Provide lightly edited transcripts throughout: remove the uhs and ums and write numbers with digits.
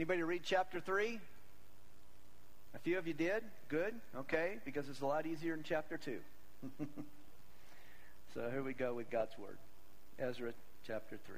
Anybody read chapter 3? A few of you did? Good. Okay, because it's a lot easier in chapter 2. So here we go with God's Word. Ezra chapter 3.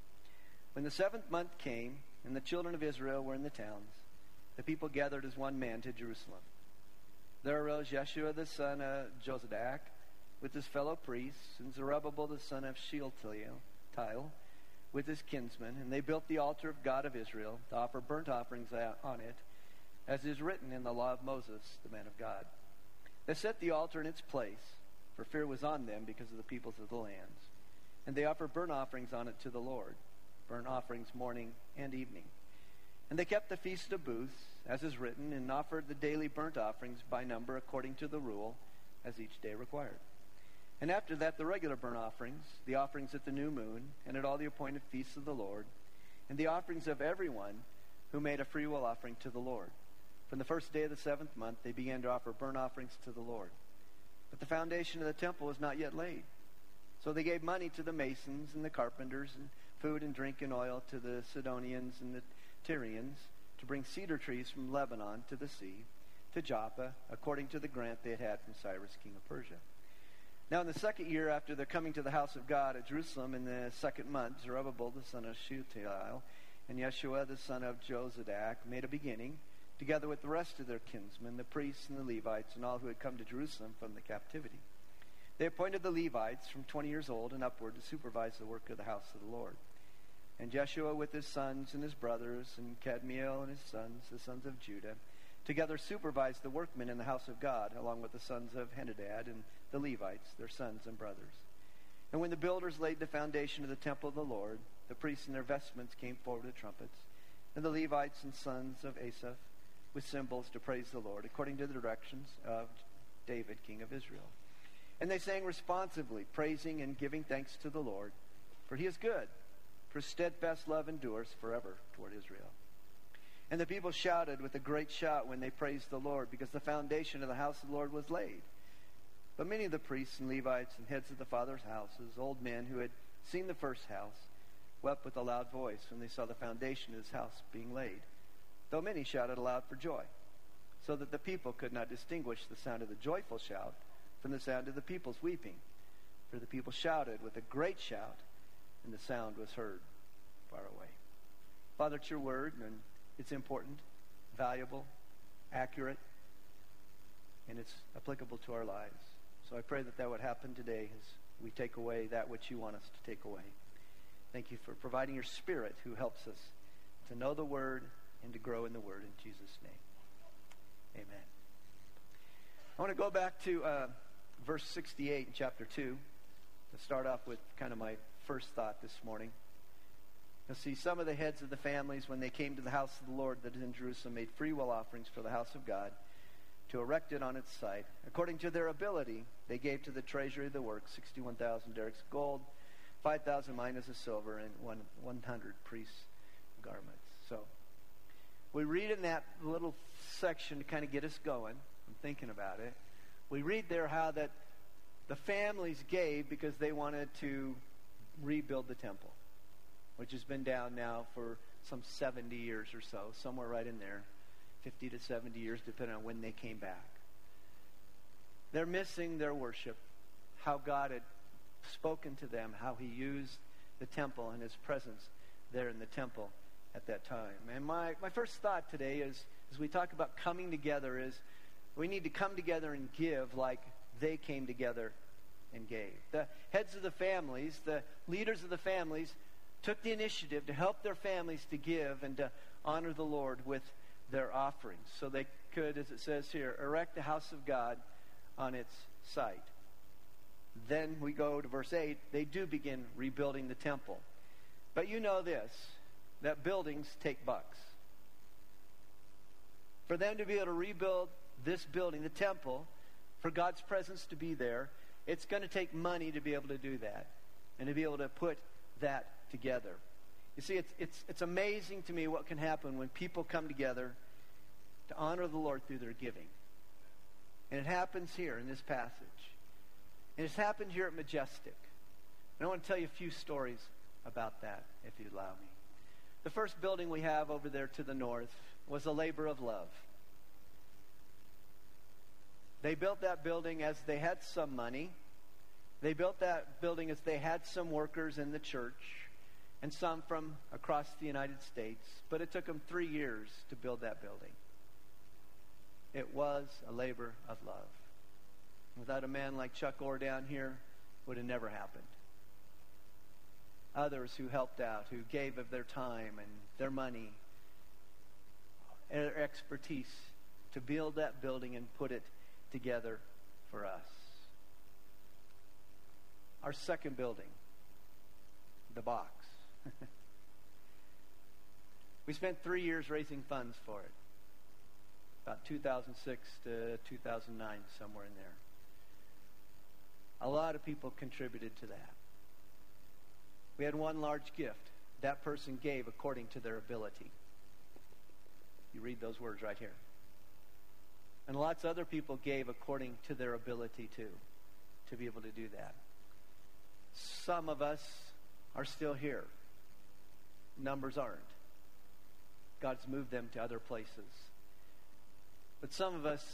When the 7th month came, and the children of Israel were in the towns, the people gathered as one man to Jerusalem. There arose Yeshua the son of Jozadak with his fellow priests, and Zerubbabel the son of Shealtiel with his kinsmen, and they built the altar of God of Israel to offer burnt offerings on it, as is written in the law of Moses, the man of God. They set the altar in its place, for fear was on them because of the peoples of the lands. And they offered burnt offerings on it to the Lord, burnt offerings morning and evening. And they kept the Feast of Booths, as is written, and offered the daily burnt offerings by number according to the rule, as each day required. And after that, the regular burnt offerings, the offerings at the new moon, and at all the appointed feasts of the Lord, and the offerings of everyone who made a freewill offering to the Lord. From the first day of the 7th month, they began to offer burnt offerings to the Lord. But the foundation of the temple was not yet laid. So they gave money to the masons and the carpenters, and food and drink and oil to the Sidonians and the Tyrians, to bring cedar trees from Lebanon to the sea, to Joppa, according to the grant they had had from Cyrus, king of Persia. Now in the 2nd year after their coming to the house of God at Jerusalem, in the 2nd month, Zerubbabel the son of Shealtiel and Yeshua the son of Jozadak made a beginning, together with the rest of their kinsmen, the priests and the Levites, and all who had come to Jerusalem from the captivity. They appointed the Levites from 20 years old and upward to supervise the work of the house of the Lord. And Jeshua with his sons and his brothers, and Kadmiel and his sons, the sons of Judah, together supervised the workmen in the house of God, along with the sons of Henadad and the Levites, their sons and brothers. And when the builders laid the foundation of the temple of the Lord, the priests in their vestments came forward with trumpets, and the Levites and sons of Asaph with cymbals to praise the Lord, according to the directions of David, king of Israel. And they sang responsively, praising and giving thanks to the Lord, for he is good, for his steadfast love endures forever toward Israel. And the people shouted with a great shout when they praised the Lord, because the foundation of the house of the Lord was laid. But many of the priests and Levites and heads of the fathers' houses, old men who had seen the first house, wept with a loud voice when they saw the foundation of his house being laid, though many shouted aloud for joy, so that the people could not distinguish the sound of the joyful shout from the sound of the people's weeping. For the people shouted with a great shout, and the sound was heard far away. Father, it's your word, and it's important, valuable, accurate, and it's applicable to our lives. So I pray that that would happen today as we take away that which you want us to take away. Thank you for providing your Spirit who helps us to know the word and to grow in the word. In Jesus' name, amen. I want to go back to verse 68 in chapter 2 to start off with kind of my first thought this morning. You'll see some of the heads of the families, when they came to the house of the Lord that is in Jerusalem, made free will offerings for the house of God to erect it on its site. According to their ability, they gave to the treasury of the work 61,000 derricks of gold, 5,000 minas of silver, and 100 priests' garments. So we read in that little section to kind of get us going. I'm thinking about it. We read there how that the families gave because they wanted to rebuild the temple, which has been down now for some 70 years or so, somewhere right in there, 50 to 70 years, depending on when they came back. They're missing their worship, how God had spoken to them, how he used the temple and his presence there in the temple at that time. And my first thought today is, as we talk about coming together, is we need to come together and give like they came together and gave. The heads of the families, the leaders of the families, took the initiative to help their families to give and to honor the Lord with their offerings, so they could, as it says here, erect the house of God on its site. Then we go to verse 8. They do begin rebuilding the temple. But you know this, that buildings take bucks. For them to be able to rebuild this building, the temple, for God's presence to be there, it's going to take money to be able to do that and to be able to put that together. You see, it's amazing to me what can happen when people come together to honor the Lord through their giving. And it happens here in this passage. And it's happened here at Majestic. And I want to tell you a few stories about that, if you'd allow me. The first building we have over there to the north was a labor of love. They built that building as they had some money. They built that building as they had some workers in the church and some from across the United States. But it took them 3 years to build that building. It was a labor of love. Without a man like Chuck Orr down here, it would have never happened. Others who helped out, who gave of their time and their money, their expertise to build that building and put it together for us. Our second building, the box. We spent 3 years raising funds for it. About 2006 to 2009, somewhere in there. A lot of people contributed to that. We had one large gift. That person gave according to their ability. You read those words right here. And lots of other people gave according to their ability too, to be able to do that. Some of us are still here. Numbers aren't. God's moved them to other places. But some of us,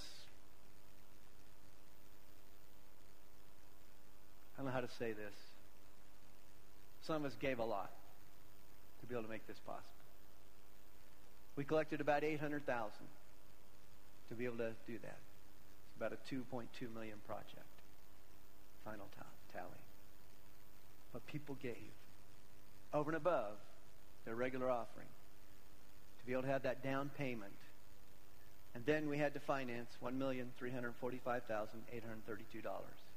I don't know how to say this. Some of us gave a lot to be able to make this possible. We collected about $800,000 to be able to do that. It's about a $2.2 million project. Final tally. But people gave over and above their regular offering to be able to have that down payment. And then we had to finance $1,345,832.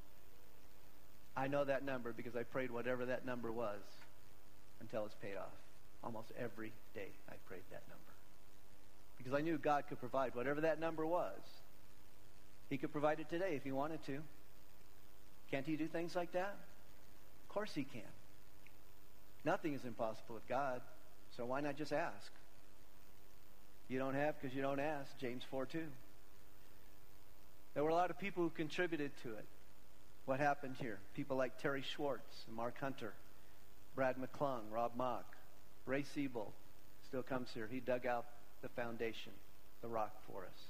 I know that number because I prayed whatever that number was until it's paid off. Almost every day I prayed that number. Because I knew God could provide whatever that number was. He could provide it today if He wanted to. Can't He do things like that? Of course He can. Nothing is impossible with God, so why not just ask? You don't have because you don't ask, James 4:2. There were a lot of people who contributed to it. What happened here? People like Terry Schwartz and Mark Hunter, Brad McClung, Rob Mock, Ray Siebel still comes here. He dug out the foundation, the rock for us.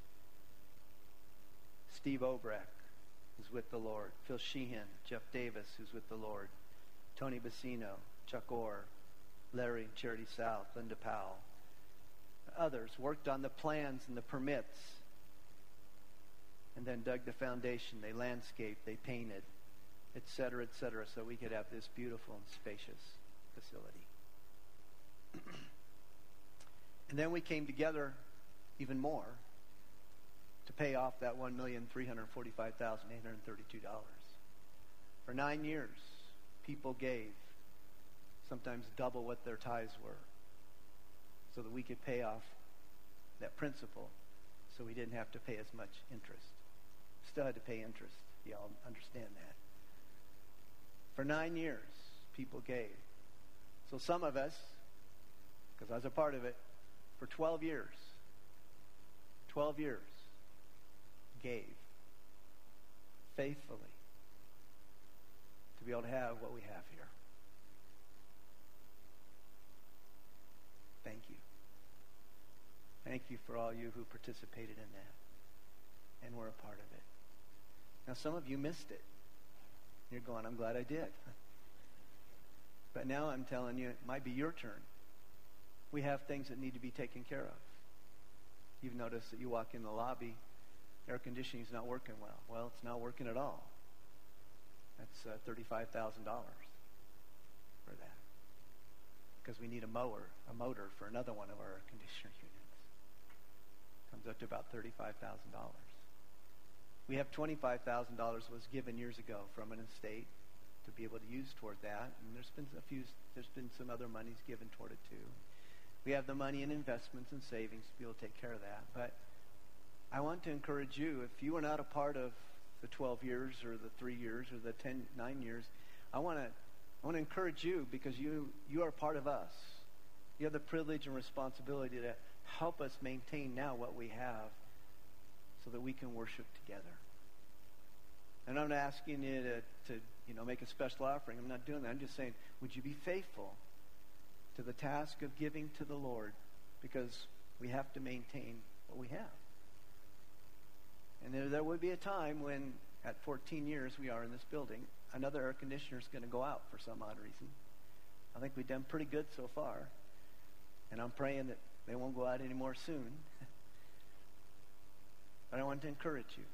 Steve Obrecht, who's with the Lord. Phil Sheehan, Jeff Davis, who's with the Lord. Tony Bassino, Chuck Orr, Larry and Charity South, Linda Powell. Others worked on the plans and the permits and then dug the foundation. They landscaped, they painted, etc., so we could have this beautiful and spacious facility. And then we came together even more to pay off that $1,345,832. For 9 years, people gave sometimes double what their tithes were so that we could pay off that principal so we didn't have to pay as much interest. Still had to pay interest. Y'all understand that. For 9 years, people gave. So some of us, because I was a part of it, for 12 years, gave faithfully to be able to have what we have here. Thank you. Thank you for all you who participated in that and were a part of it. Now, some of you missed it. You're going, I'm glad I did. But now I'm telling you, it might be your turn. We have things that need to be taken care of. You've noticed that you walk in the lobby, air conditioning is not working well. Well, it's not working at all. That's $35,000 for that. Because we need a motor for another one of our air conditioner units. Comes up to about $35,000. We have $25,000 was given years ago from an estate to be able to use toward that. And there's been some other monies given toward it too. We have the money in investments and savings to be able to take care of that. But I want to encourage you, if you are not a part of the 12 years or the 3 years or the 9 years, I want to encourage you because you are part of us. You have the privilege and responsibility to help us maintain now what we have so that we can worship together. And I'm not asking you to make a special offering. I'm not doing that. I'm just saying, would you be faithful to the task of giving to the Lord, because we have to maintain what we have. And there would be a time when, at 14 years we are in this building, another air conditioner is going to go out for some odd reason. I think we've done pretty good so far. And I'm praying that they won't go out anymore soon. But I want to encourage you.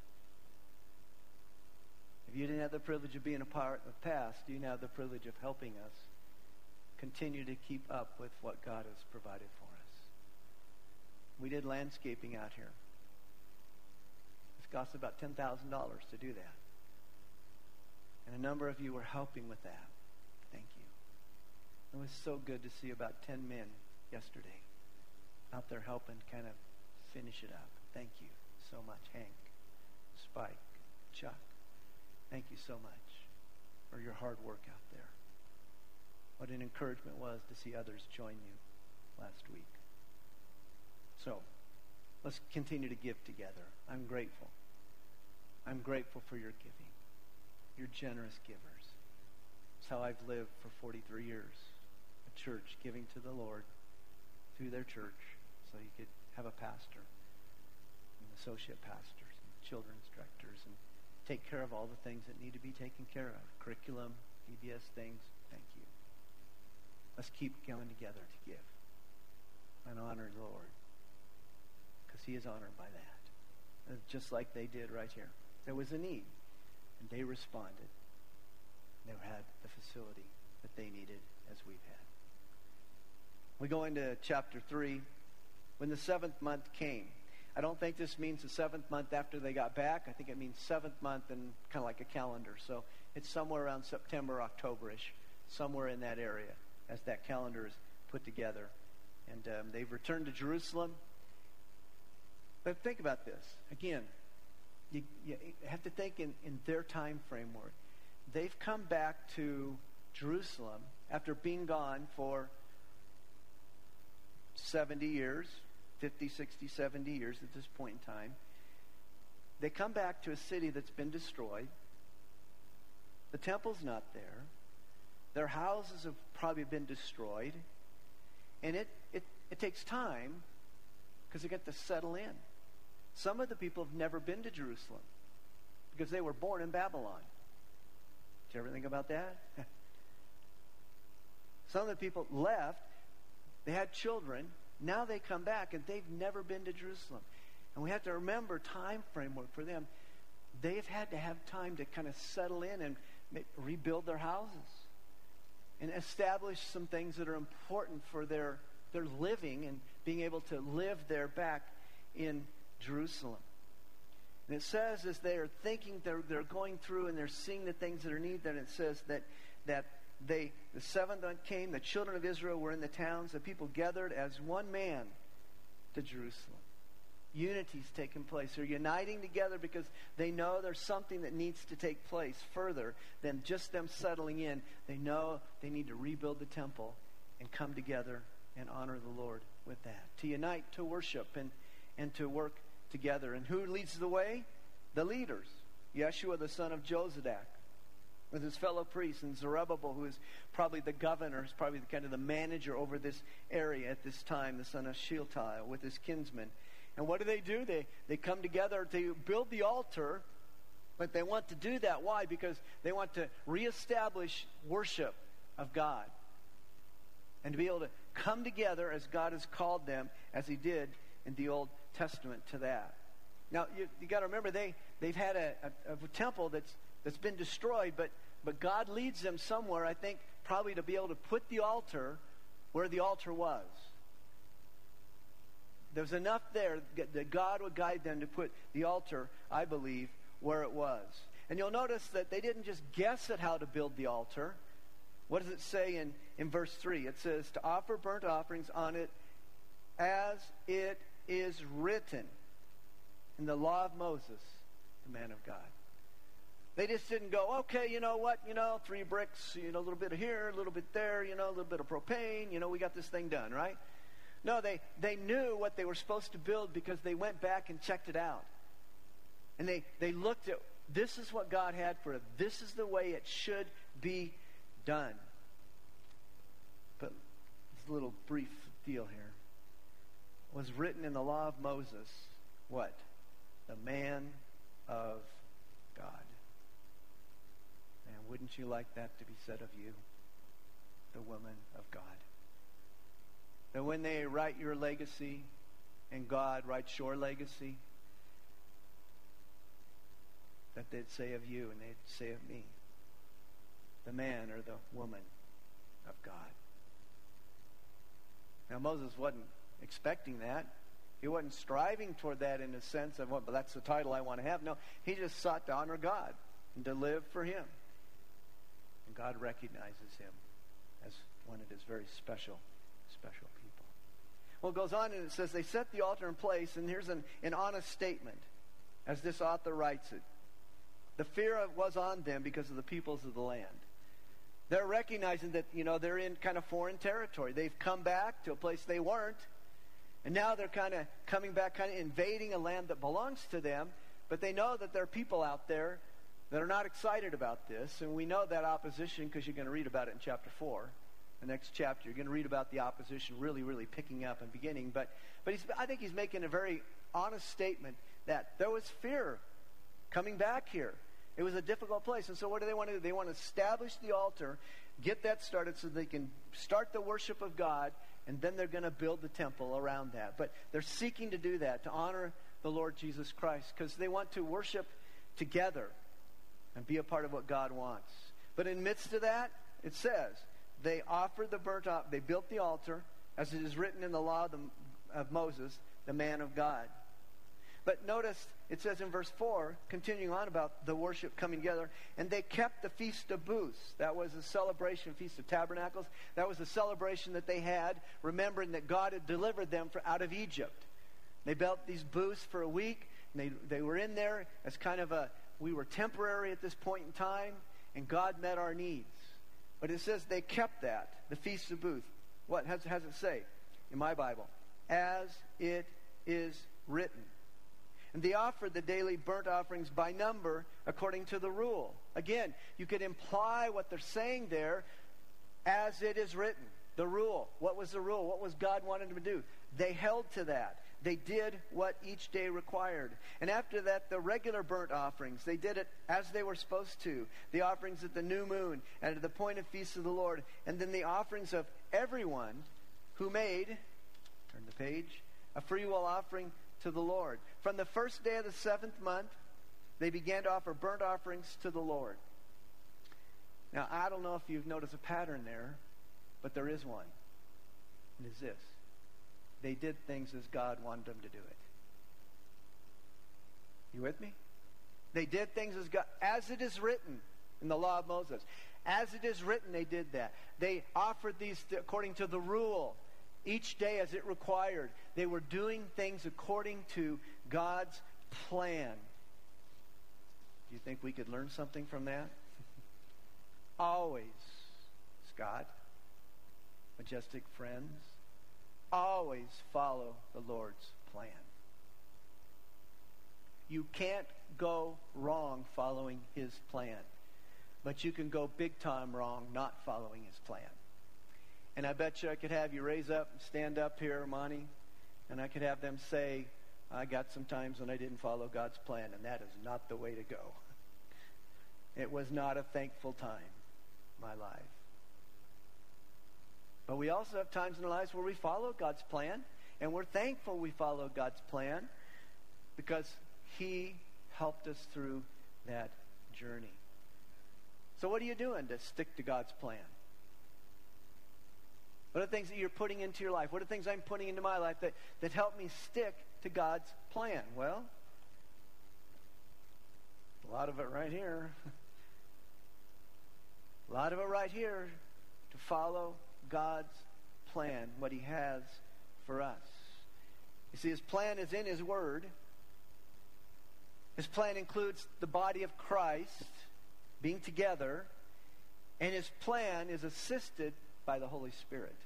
If you didn't have the privilege of being a part of the past, you now have the privilege of helping us continue to keep up with what God has provided for us. We did landscaping out here. It's cost about $10,000 to do that. And a number of you were helping with that. Thank you. It was so good to see about 10 men yesterday out there helping kind of finish it up. Thank you so much, Hank, Spike, Chuck. Thank you so much for your hard work out there. What an encouragement was to see others join you last week. So, let's continue to give together. I'm grateful. I'm grateful for your giving. You're generous givers. It's how I've lived for 43 years. A church giving to the Lord through their church so you could have a pastor and associate pastors and children's directors and take care of all the things that need to be taken care of. Curriculum, EBS things. Thank you. Let's keep going together to give and honor the Lord, because he is honored by that. And just like they did right here. There was a need, and they responded. They had the facility that they needed, as we've had. We go into chapter 3. When the 7th month came. I don't think this means the 7th month after they got back. I think it means 7th month and kind of like a calendar. So it's somewhere around September, October-ish, somewhere in that area as that calendar is put together. And they've returned to Jerusalem. But think about this. Again, you have to think in their time framework. They've come back to Jerusalem after being gone for 70 years, 50, 60, 70 years at this point in time. They come back to a city that's been destroyed. The temple's not there. Their houses have probably been destroyed. And it takes time because they get to settle in. Some of the people have never been to Jerusalem because they were born in Babylon. Did you ever think about that? Some of the people left. They had children. Now they come back and they've never been to Jerusalem. And we have to remember time framework for them. They've had to have time to kind of settle in and rebuild their houses and establish some things that are important for their living and being able to live there back in Jerusalem. And it says as they are thinking, they're going through and they're seeing the things that are needed, and it says that the 7th month came, the children of Israel were in the towns, the people gathered as one man to Jerusalem. Unity's taken place. They're uniting together because they know there's something that needs to take place further than just them settling in. They know they need to rebuild the temple and come together and honor the Lord with that. To unite, to worship, and to work together. And who leads the way? The leaders. Yeshua, the son of Jozadak, with his fellow priests, and Zerubbabel, who is probably the governor, is probably kind of the manager over this area at this time, the son of Shealtiel, with his kinsmen. And what do? They come together to build the altar, but they want to do that. Why? Because they want to reestablish worship of God. And to be able to come together as God has called them, as he did in the Old Testament to that. Now, you got to remember, they've had a temple that's been destroyed, but God leads them somewhere, I think, probably to be able to put the altar where the altar was. There's enough there that God would guide them to put the altar, I believe, where it was. And you'll notice that they didn't just guess at how to build the altar. What does it say in verse 3? It says, to offer burnt offerings on it as it is written in the law of Moses, the man of God. They just didn't go, okay, you know what, 3 bricks, a little bit of here, a little bit there, a little bit of propane, we got this thing done, right? No, they knew what they were supposed to build because they went back and checked it out. And they looked at, this is what God had for it. This is the way it should be done. But a little brief deal here. Was written in the law of Moses, what? The man of God. And wouldn't you like that to be said of you? The woman of God. That when they write your legacy, and God writes your legacy, that they'd say of you and they'd say of me, the man or the woman of God. Now Moses wasn't expecting that. He wasn't striving toward that in a sense of, well, but that's the title I want to have. No, he just sought to honor God and to live for him. And God recognizes him as one of his very special people. Well, it goes on and it says, they set the altar in place, and here's an honest statement as this author writes it. The fear was on them because of the peoples of the land. They're recognizing that, they're in kind of foreign territory. They've come back to a place they weren't. And now they're kind of coming back, kind of invading a land that belongs to them. But they know that there are people out there that are not excited about this. And we know that opposition because you're going to read about it in chapter 4. The next chapter, you're going to read about the opposition really, really picking up and beginning. But I think he's making a very honest statement that there was fear coming back here. It was a difficult place. And so what do they want to do? They want to establish the altar, get that started so they can start the worship of God, and then they're going to build the temple around that. But they're seeking to do that, to honor the Lord Jesus Christ, because they want to worship together and be a part of what God wants. But in the midst of that, it says, they offered the burnt offering, they built the altar, as it is written in the law of Moses, the man of God. But notice, it says in verse 4, continuing on about the worship coming together, and they kept the Feast of Booths. That was a celebration, Feast of Tabernacles. That was a celebration that they had, remembering that God had delivered them out of Egypt. They built these booths for a week, and they were in there as kind of we were temporary at this point in time, and God met our needs. But it says they kept that, the Feast of Booths. What has it say in my Bible? As it is written. And they offered the daily burnt offerings by number according to the rule. Again, you could imply what they're saying there, as it is written. The rule. What was the rule? What was God wanting them to do? They held to that. They did what each day required. And after that, the regular burnt offerings, they did it as they were supposed to. The offerings at the new moon and at the appointed feasts of the Lord. And then the offerings of everyone who made, turn the page, a freewill offering to the Lord. From the first day of the 7th month, they began to offer burnt offerings to the Lord. Now, I don't know if you've noticed a pattern there, but there is one. And it's this. They did things as God wanted them to do it. You with me? They did things as it is written in the law of Moses. As it is written, they did that. They offered these according to the rule. Each day as it required. They were doing things according to God's plan. Do you think we could learn something from that? Always, Scott, majestic friends, always follow the Lord's plan. You can't go wrong following his plan. But you can go big time wrong not following his plan. And I bet you I could have you raise up and stand up here, Monty, and I could have them say, I got some times when I didn't follow God's plan, and that is not the way to go. It was not a thankful time in my life. But we also have times in our lives where we follow God's plan, and we're thankful we followed God's plan because he helped us through that journey. So what are you doing to stick to God's plan? What are the things that you're putting into your life? What are the things I'm putting into my life that help me stick to God's plan? Well, a lot of it right here. A lot of it right here to follow God's plan, what he has for us. You see, his plan is in his word. His plan includes the body of Christ being together, and his plan is assisted by the Holy Spirit.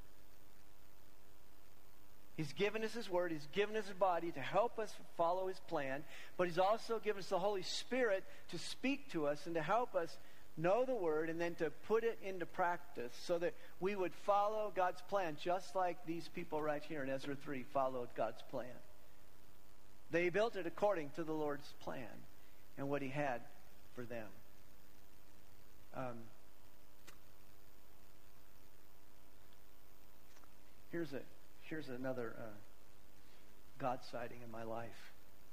He's given us his word. He's given us his body to help us follow his plan. But he's also given us the Holy Spirit to speak to us and to help us know the Word, and then to put it into practice so that we would follow God's plan, just like these people right here in Ezra 3 followed God's plan. They built it according to the Lord's plan and what He had for them. Here's another God sighting in my life.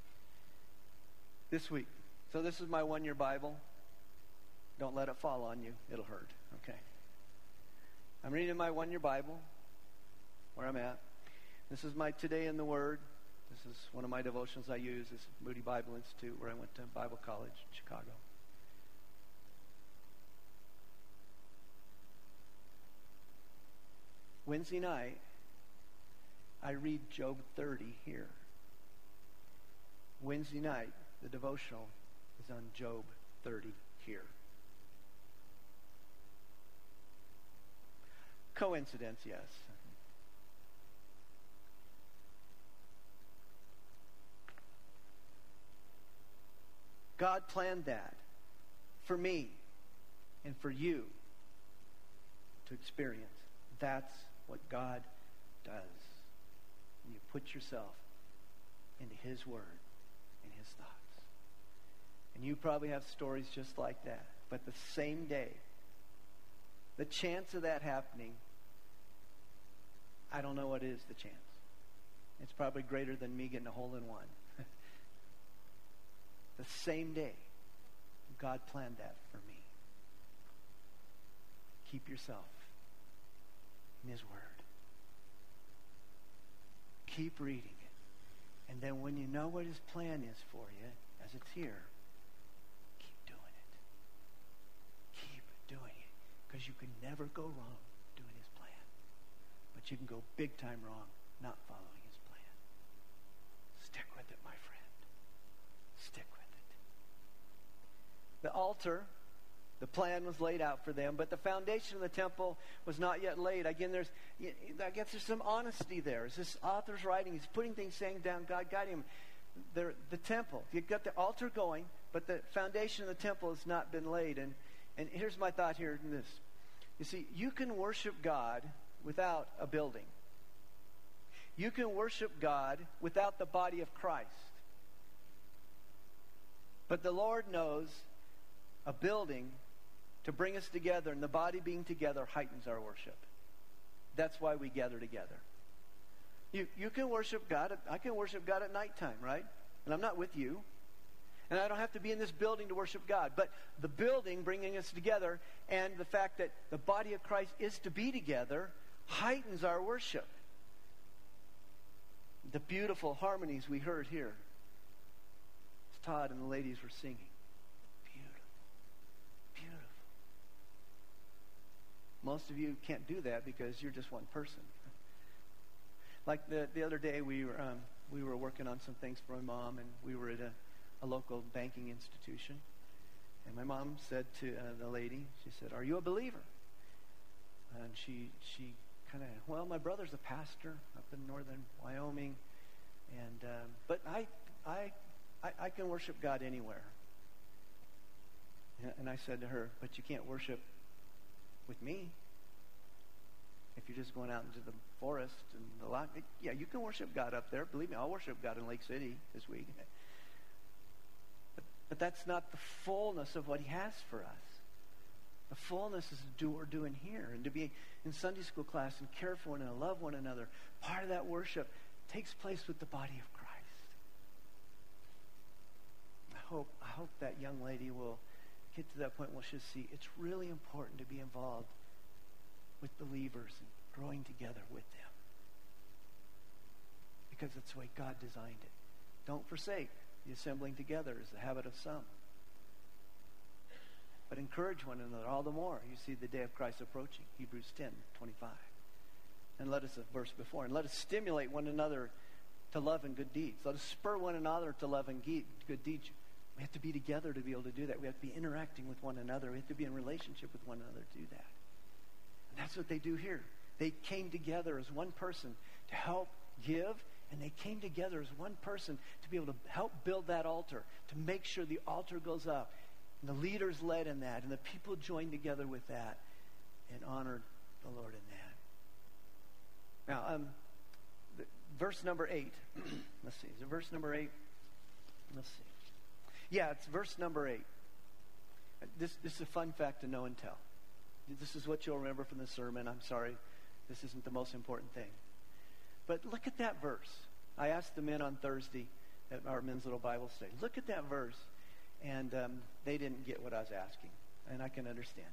This week. So this is my 1-year Bible. Don't let it fall on you. It'll hurt. Okay. I'm reading my 1-year Bible, where I'm at. This is my Today in the Word. This is one of my devotions I use. This is Moody Bible Institute, where I went to Bible college in Chicago. Wednesday night, I read Job 30 here. Wednesday night, the devotional is on Job 30 here. Coincidence, yes. God planned that for me and for you to experience. That's what God does. When you put yourself into His Word and His thoughts. And you probably have stories just like that. But the same day, the chance of that happening, I don't know what is the chance. It's probably greater than me getting a hole-in-one. The same day, God planned that for me. Keep yourself in His Word. Keep reading it. And then when you know what His plan is for you, as it's here, keep doing it. Keep doing it. Because you can never go wrong doing His plan. But you can go big time wrong not following His plan. Stick with it, my friend. Stick with it. The altar, the plan was laid out for them, but the foundation of the temple was not yet laid. Again, I guess there's some honesty there. As this author's writing, he's putting things, saying down, God guiding him. The temple, you've got the altar going, but the foundation of the temple has not been laid. And here's my thought here in this. You see, you can worship God without a building. You can worship God without the body of Christ. But the Lord knows a building to bring us together, and the body being together heightens our worship. That's why we gather together. You can worship God. I can worship God at nighttime, right? And I'm not with you. And I don't have to be in this building to worship God. But the building bringing us together and the fact that the body of Christ is to be together heightens our worship. The beautiful harmonies we heard here, as Todd and the ladies were singing. Most of you can't do that because you're just one person. Like the other day, we were working on some things for my mom, and we were at a local banking institution. And my mom said to the lady, she said, "Are you a believer?" And she kind of, well, my brother's a pastor up in northern Wyoming, and but I can worship God anywhere. And I said to her, "But you can't worship with me. If you're just going out into the forest and the lot, yeah, you can worship God up there. Believe me, I'll worship God in Lake City this week." But that's not the fullness of what He has for us. The fullness is to do what we're doing here, and to be in Sunday school class and care for one another, love one another. Part of that worship takes place with the body of Christ. I hope that young lady will get to that point where she'll see it's really important to be involved with believers and growing together with them. Because that's the way God designed it. Don't forsake the assembling together as the habit of some. But encourage one another all the more. You see the day of Christ approaching. Hebrews 10:25. And let us, a verse before, and let us stimulate one another to love and good deeds. Let us spur one another to love and good deeds. We have to be together to be able to do that. We have to be interacting with one another. We have to be in relationship with one another to do that. And that's what they do here. They came together as one person to help give, and they came together as one person to be able to help build that altar, to make sure the altar goes up And the leaders led in that, and the people joined together with that and honored the Lord in that. Now, verse number 8. Let's see. Is it verse number 8? Let's see. Yeah, it's verse number 8. This is a fun fact to know and tell. This is what you'll remember from the sermon. I'm sorry, this isn't the most important thing. But look at that verse. I asked the men on Thursday at our men's little Bible study. Look at that verse. And they didn't get what I was asking. And I can understand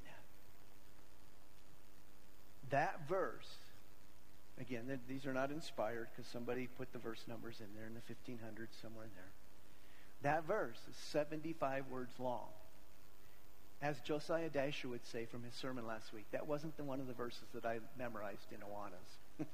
that. That verse, again, these are not inspired because somebody put the verse numbers in there in the 1500s, somewhere in there. That verse is 75 words long. As Josiah Dasher would say from his sermon last week, that wasn't one of the verses that I memorized in Awanas.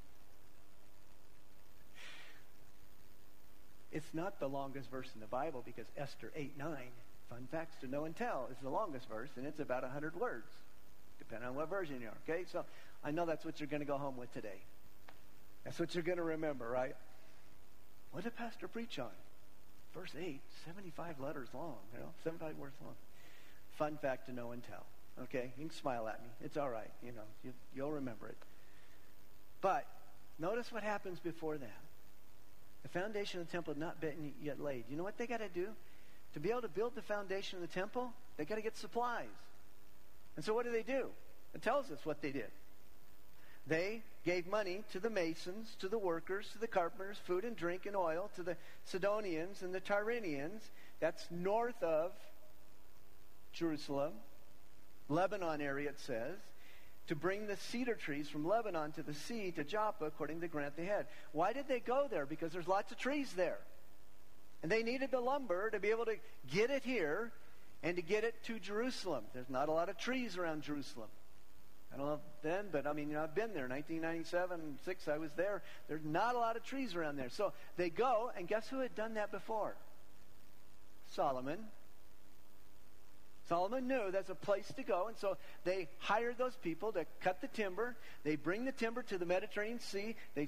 It's not the longest verse in the Bible because Esther 8:9, fun facts to know and tell, is the longest verse, and it's about 100 words, depending on what version you are. Okay, so I know that's what you're going to go home with today. That's what you're going to remember, right? What did Pastor preach on? Verse 8, 75 letters long, 75 words long. Fun fact to know and tell. Okay, you can smile at me. It's all right. You'll remember it. But notice what happens before that. The foundation of the temple had not been yet laid. You know what they got to do? To be able to build the foundation of the temple, they got to get supplies. And so what do? It tells us what they did. They gave money to the masons, to the workers, to the carpenters, food and drink and oil, to the Sidonians and the Tyrians. That's north of Jerusalem, Lebanon area it says, to bring the cedar trees from Lebanon to the sea to Joppa according to the grant they had. Why did they go there? Because there's lots of trees there. And they needed the lumber to be able to get it here and to get it to Jerusalem. There's not a lot of trees around Jerusalem. I don't know then, but I've been there. 1997, 6, I was there. There's not a lot of trees around there. So they go, and guess who had done that before? Solomon. Solomon knew that's a place to go, and so they hired those people to cut the timber. They bring the timber to the Mediterranean Sea. They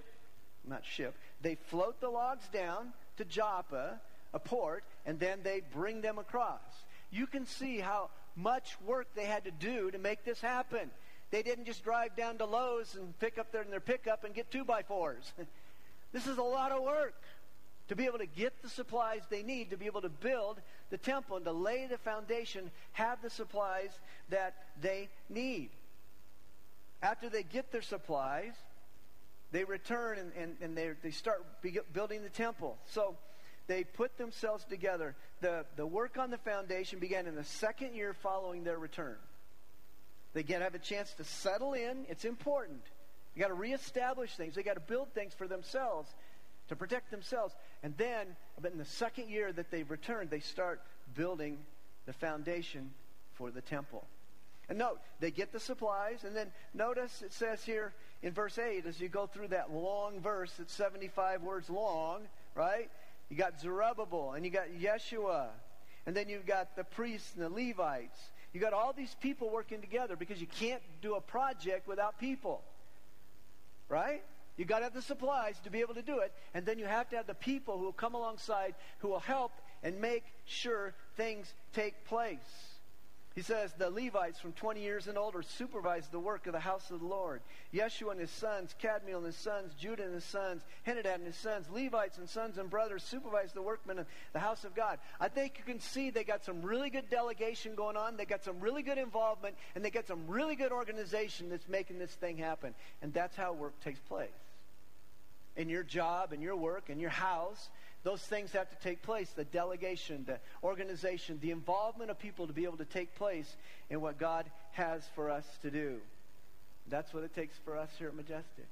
they float the logs down to Joppa, a port, and then they bring them across. You can see how much work they had to do to make this happen. They didn't just drive down to Lowe's and pick up in their pickup and get 2x4s. This is a lot of work to be able to get the supplies they need to be able to build the temple and to lay the foundation, have the supplies that they need. After they get their supplies, they return and they start building the temple. So they put themselves together. The work on the foundation began in the second year following their return. They get to have a chance to settle in. It's important. You got to reestablish things. They got to build things for themselves, to protect themselves. And then, but in the second year that they've returned, they start building the foundation for the temple. And note, they get the supplies, and then notice it says here in verse 8, as you go through that long verse, it's 75 words long, right? You got Zerubbabel, and you got Yeshua, and then you've got the priests and the Levites. You got all these people working together because you can't do a project without people, right? You got to have the supplies to be able to do it, and then you have to have the people who will come alongside, who will help and make sure things take place. He says the Levites from 20 years and older supervised the work of the house of the Lord. Yeshua and his sons, Kadmiel and his sons, Judah and his sons, Henadad and his sons, Levites and sons and brothers supervised the workmen of the house of God. I think you can see they got some really good delegation going on. They got some really good involvement, and they got some really good organization that's making this thing happen. And that's how work takes place. In your job, in your work, in your house, those things have to take place. The delegation, the organization, the involvement of people to be able to take place in what God has for us to do. That's what it takes for us here at Majestic.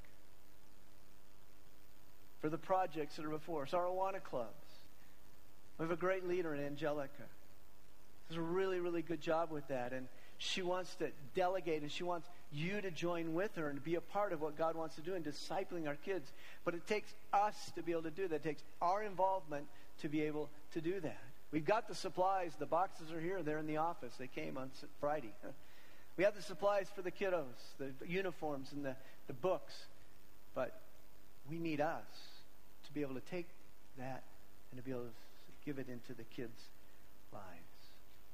For the projects that are before us, our Awana clubs. We have a great leader in Angelica. Does a really, really good job with that. And she wants to delegate, and she wants you to join with her and to be a part of what God wants to do in discipling our kids. But it takes us to be able to do that. It takes our involvement to be able to do that. We've got the supplies. The boxes are here. They're in the office. They came on Friday. We have the supplies for the kiddos, the uniforms and the books. But we need us to be able to take that and to be able to give it into the kids' lives.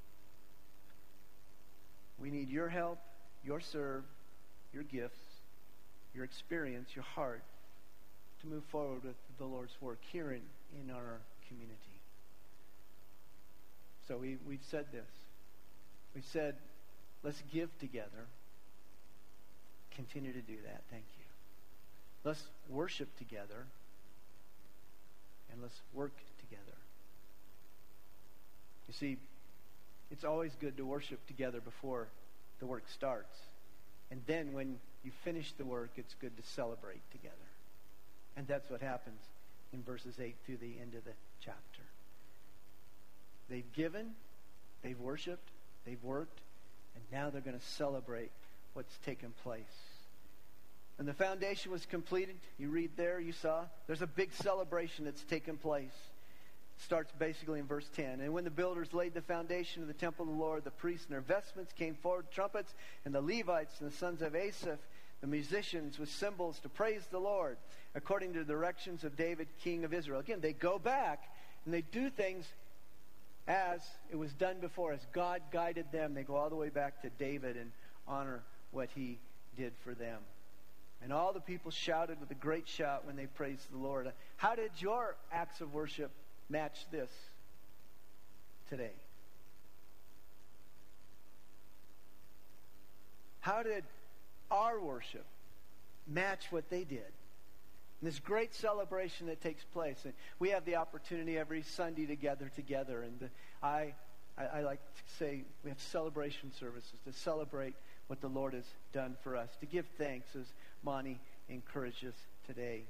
We need your help, your serve, your gifts, your experience, your heart to move forward with the Lord's work here in our community. So we've said this. We've said, let's give together. Continue to do that. Thank you. Let's worship together. And let's work together. You see, it's always good to worship together before the work starts. And then when you finish the work, it's good to celebrate together. And that's what happens in verses 8 through the end of the chapter. They've given, they've worshiped, they've worked, and now they're going to celebrate what's taken place. And the foundation was completed. You read there, you saw. There's a big celebration that's taken place. It starts basically in verse 10. And when the builders laid the foundation of the temple of the Lord, the priests in their vestments came forward, trumpets, and the Levites and the sons of Asaph, the musicians with cymbals to praise the Lord, according to the directions of David, king of Israel. Again, they go back and they do things as it was done before, as God guided them. They go all the way back to David and honor what he did for them. And all the people shouted with a great shout when they praised the Lord. How did your acts of worship match this today? How did our worship match what they did? And this great celebration that takes place. And we have the opportunity every Sunday to gather together. And I like to say we have celebration services to celebrate what the Lord has done for us, to give thanks as Monty encouraged us today.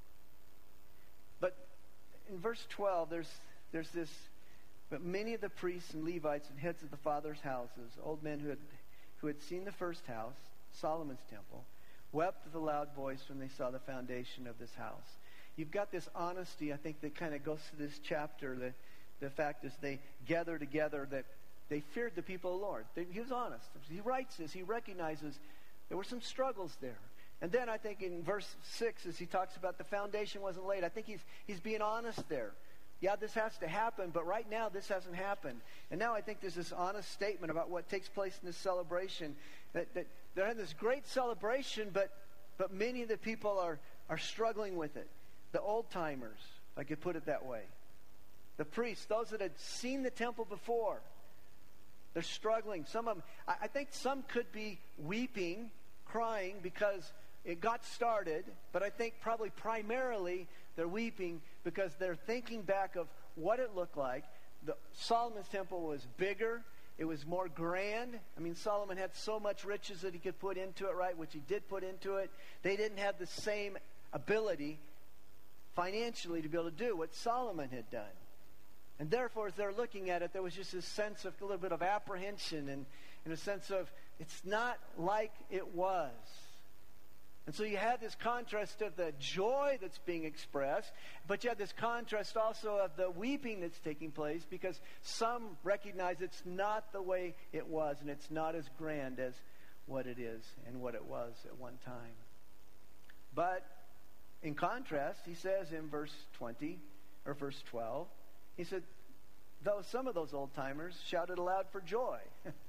But in verse 12, there's this, but many of the priests and Levites and heads of the fathers' houses, old men who had seen the first house, Solomon's temple, wept with a loud voice when they saw the foundation of this house. You've got this honesty, I think, that kind of goes to this chapter. The fact is they gather together that they feared the people of the Lord. He was honest. He writes this. He recognizes there were some struggles there. And then I think in verse 6, as he talks about the foundation wasn't laid, I think he's being honest there. Yeah, this has to happen, but right now this hasn't happened. And now I think there's this honest statement about what takes place in this celebration. That they're having this great celebration, but many of the people are struggling with it. The old-timers, if I could put it that way. The priests, those that had seen the temple before, they're struggling. Some of them, I think some could be weeping, crying because it got started, but I think probably primarily they're weeping because they're thinking back of what it looked like. Solomon's temple was bigger. It was more grand. I mean, Solomon had so much riches that he could put into it, right? Which he did put into it. They didn't have the same ability financially to be able to do what Solomon had done. And therefore, as they're looking at it, there was just this sense of a little bit of apprehension and a sense of it's not like it was. And so you have this contrast of the joy that's being expressed, but you have this contrast also of the weeping that's taking place because some recognize it's not the way it was and it's not as grand as what it is and what it was at one time. But in contrast, he says in verse 20 or verse 12, he said, though some of those old-timers shouted aloud for joy.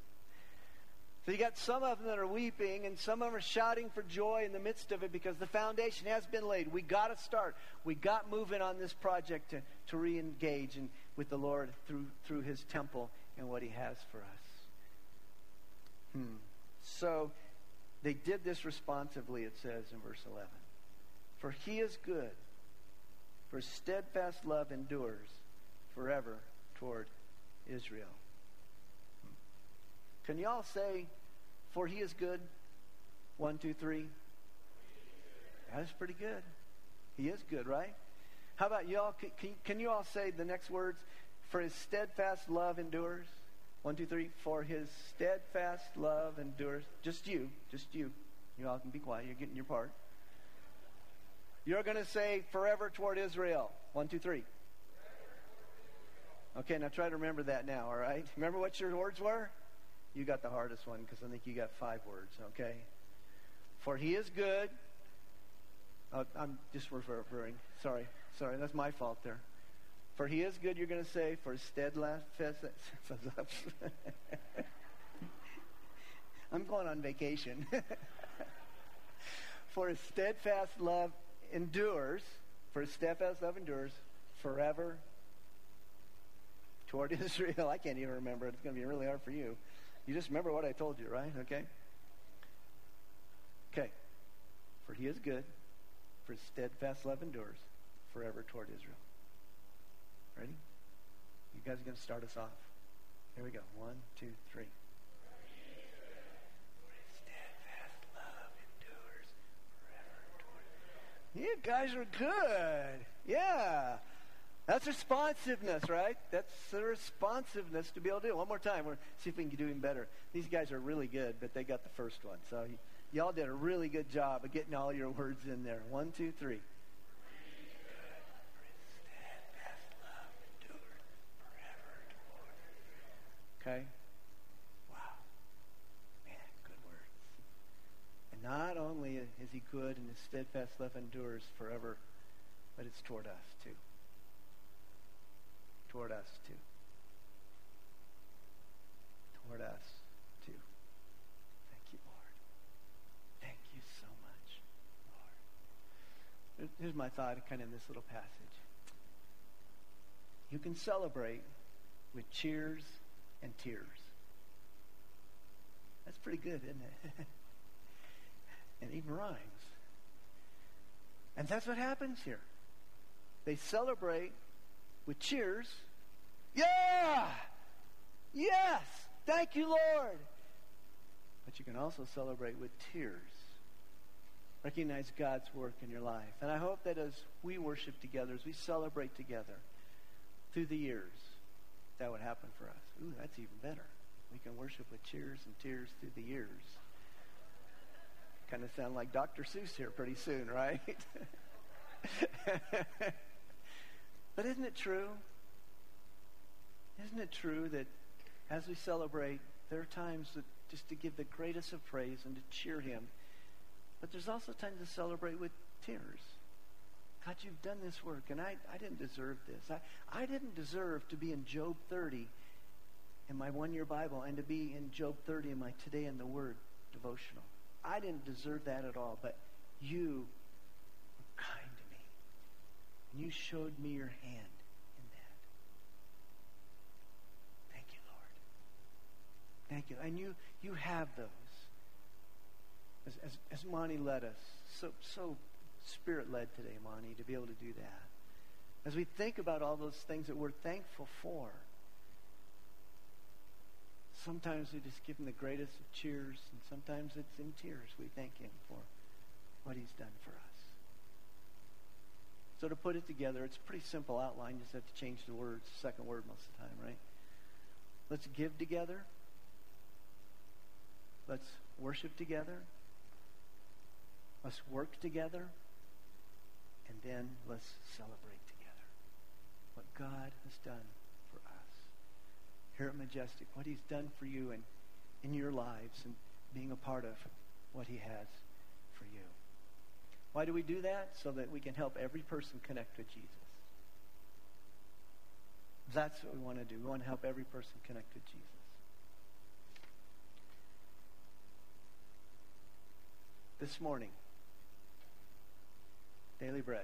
So you got some of them that are weeping and some of them are shouting for joy in the midst of it because the foundation has been laid. We got to start. We got moving on this project to re-engage with the Lord through his temple and what he has for us. So they did this responsively, it says in verse 11. For he is good, for steadfast love endures forever toward Israel. Can you all say, for he is good? 1, 2, 3. That's pretty good. He is good, right? How about y'all? Can you all say the next words? For his steadfast love endures. 1, 2, 3. For his steadfast love endures. Just you. You all can be quiet. You're getting your part. You're going to say forever toward Israel. 1, 2, 3. Okay, now try to remember that now, all right? Remember what your words were? You got the hardest one because I think you got 5 words, okay? For he is good. I'm just referring. Sorry, that's my fault there. For he is good, you're going to say, for his steadfast... I'm going on vacation. For his steadfast love endures, forever toward Israel. I can't even remember it. It's going to be really hard for you. You just remember what I told you, right? Okay? Okay. For he is good, for his steadfast love endures forever toward Israel. Ready? You guys are going to start us off. Here we go. 1, 2, 3. Steadfast love endures forever toward. You guys are good. Yeah. That's responsiveness, right? That's the responsiveness to be able to do it. One more time. We'll see if we can do even better. These guys are really good, but they got the first one. So y'all did a really good job of getting all your words in there. 1, 2, 3. Okay? Wow. Man, good words. And not only is he good and his steadfast love endures forever, but it's toward us too. Toward us too. Toward us too. Thank you, Lord. Thank you so much, Lord. Here's my thought kind of in this little passage. You can celebrate with cheers and tears. That's pretty good, isn't it? And even rhymes. And that's what happens here. They celebrate with cheers. Yeah! Yes! Thank you, Lord! But you can also celebrate with tears. Recognize God's work in your life. And I hope that as we worship together, as we celebrate together through the years, that would happen for us. Ooh, that's even better. We can worship with cheers and tears through the years. Kind of sound like Dr. Seuss here pretty soon, right? But isn't it true? Isn't it true that as we celebrate, there are times that just to give the greatest of praise and to cheer him, but there's also times to celebrate with tears. God, you've done this work, and I didn't deserve this. I didn't deserve to be in Job 30 in my one-year Bible and to be in Job 30 in my Today in the Word devotional. I didn't deserve that at all, but you were kind to me. And you showed me your hand in that. Thank you, Lord. Thank you. And you have those. As Monty led us, so Spirit-led today, Monty, to be able to do that. As we think about all those things that we're thankful for, sometimes we just give him the greatest of cheers, and sometimes it's in tears we thank him for what he's done for us. So to put it together, it's a pretty simple outline. You just have to change the words, second word most of the time, right? Let's give together. Let's worship together. Let's work together. And then let's celebrate together what God has done for us. Here at Majestic, what he's done for you and in your lives and being a part of what he has for you. Why do we do that? So that we can help every person connect with Jesus. That's what we want to do. We want to help every person connect with Jesus. This morning, Daily Bread.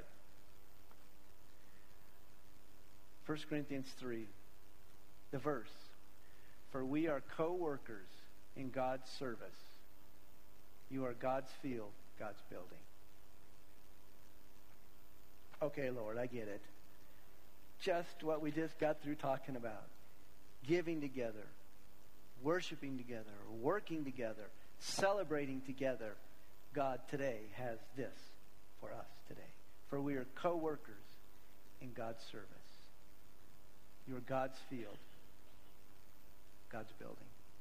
1 Corinthians 3, the verse. For we are co-workers in God's service. You are God's field, God's building. Okay, Lord, I get it. Just what we just got through talking about. Giving together, worshiping together, working together, celebrating together. God today has this for us today. For we are co-workers in God's service. You are God's field, God's building.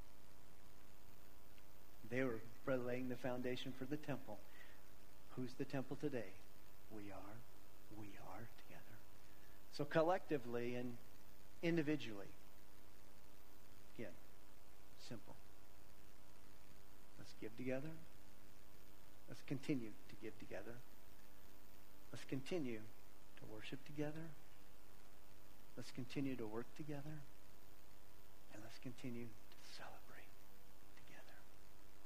They were laying the foundation for the temple. Who's the temple today? We are together. So collectively and individually, again, simple. Let's give together. Let's continue to give together. Let's continue to worship together. Let's continue to work together. And let's continue to celebrate together.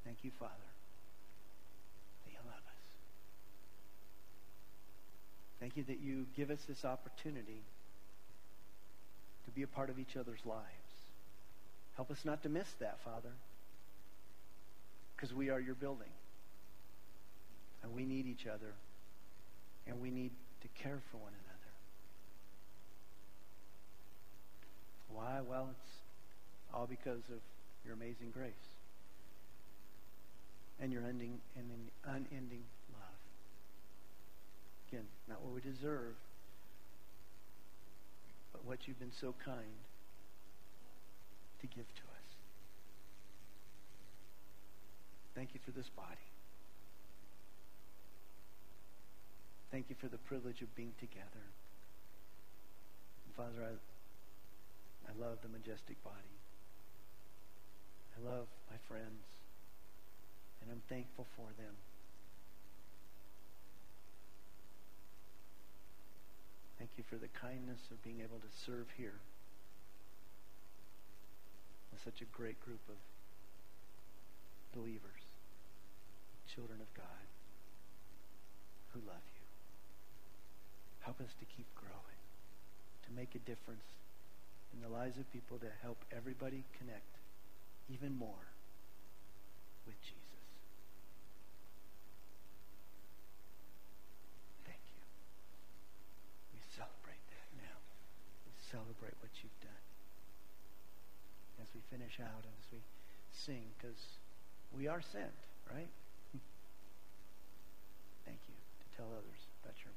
Thank you, Father, that you love us. Thank you that you give us this opportunity to be a part of each other's lives. Help us not to miss that, Father, because we are your building. And we need each other. And we need to care for one another. Why? Well, it's all because of your amazing grace and your unending love. Again, not what we deserve, but what you've been so kind to give to us. Thank you for this body. Thank you for the privilege of being together. And Father, I love the majestic body. I love my friends, and I'm thankful for them. Thank you for the kindness of being able to serve here with such a great group of believers, children of God, who love you. Help us to keep growing, to make a difference in the lives of people, to help everybody connect even more with Jesus. Thank you. We celebrate that now. We celebrate what you've done. As we finish out, as we sing, because we are sent, right? Thank you to tell others about your